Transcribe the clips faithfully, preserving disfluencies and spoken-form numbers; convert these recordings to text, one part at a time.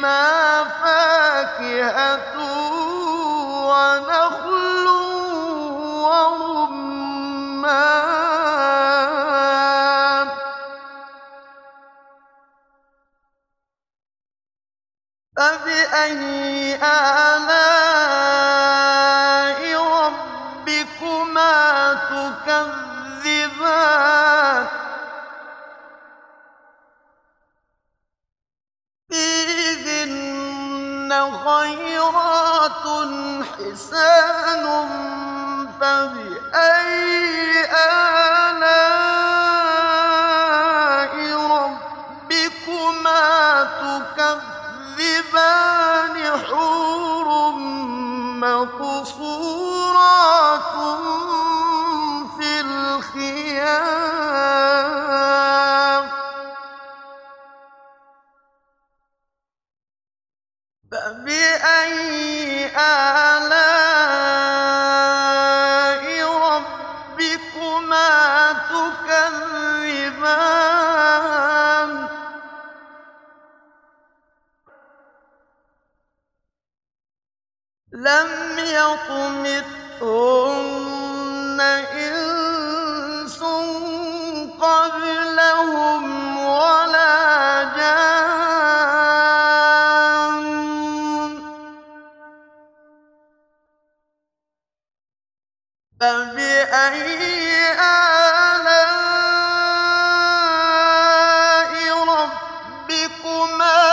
فيهما فاكهة ونخل ورمان فبأي آلاء ربكما تكذبان فيهن خيرات حسان فبأي آلاء ربكما تكذبان حور مقصورات في الخيام فبأي آلاء ربكما تكذبان لم يطمثهن إنس قبلهم ولا جان فبأي آلاء ربكما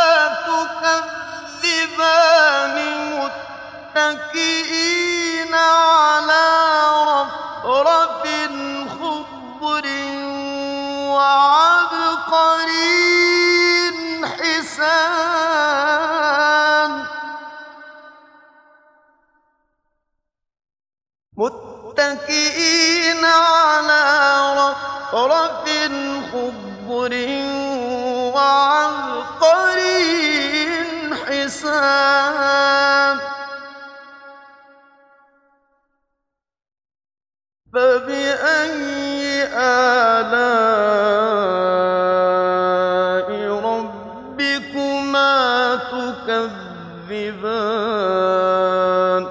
تكذبان متكئين على رفرف خضر وعبقري حسان متكئين على رفرف خضر وعبقري حسان فبأي آلاء ربكما تكذبان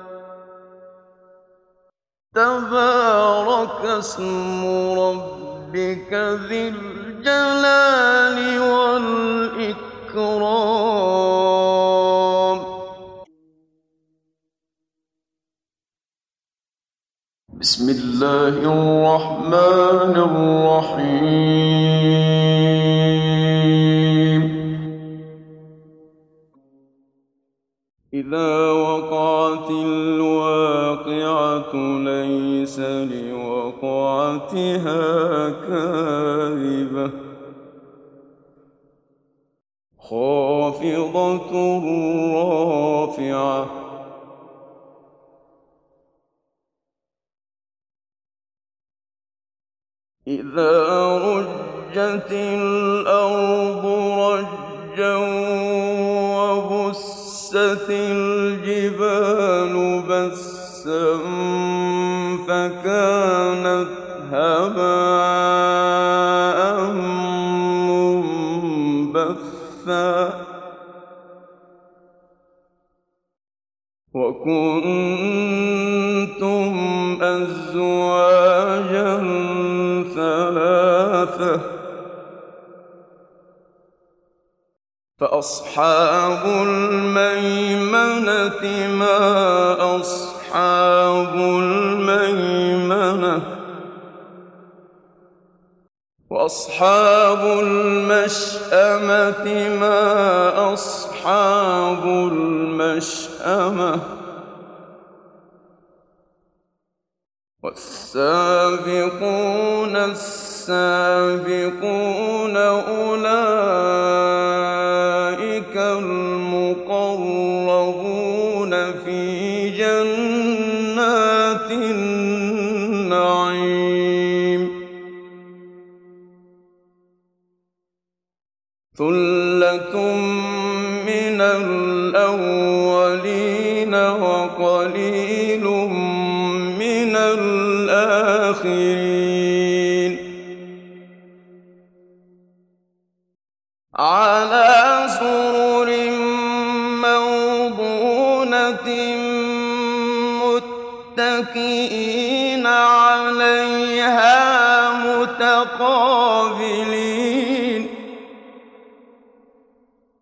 تبارك اسم ربك ذي الجلال والإكرام بسم الله الرحمن الرحيم إذا وقعت الواقعة ليس لوقعتها كاذبة خافضة رافعة إذا رجت الأرض رجا وبست الجبال بسا فكانت هباء منبثا وكنتم أزواجا ثلاثة فأصحاب الميمنة ما أصحاب الميمنة وأصحاب المشأمة ما أصحاب المشأمة والسابقون السابقون أولئك المقربون في جنات النعيم ثلة من الأولين وقليل من الآخرين على سرر متكئين عليها متقابلين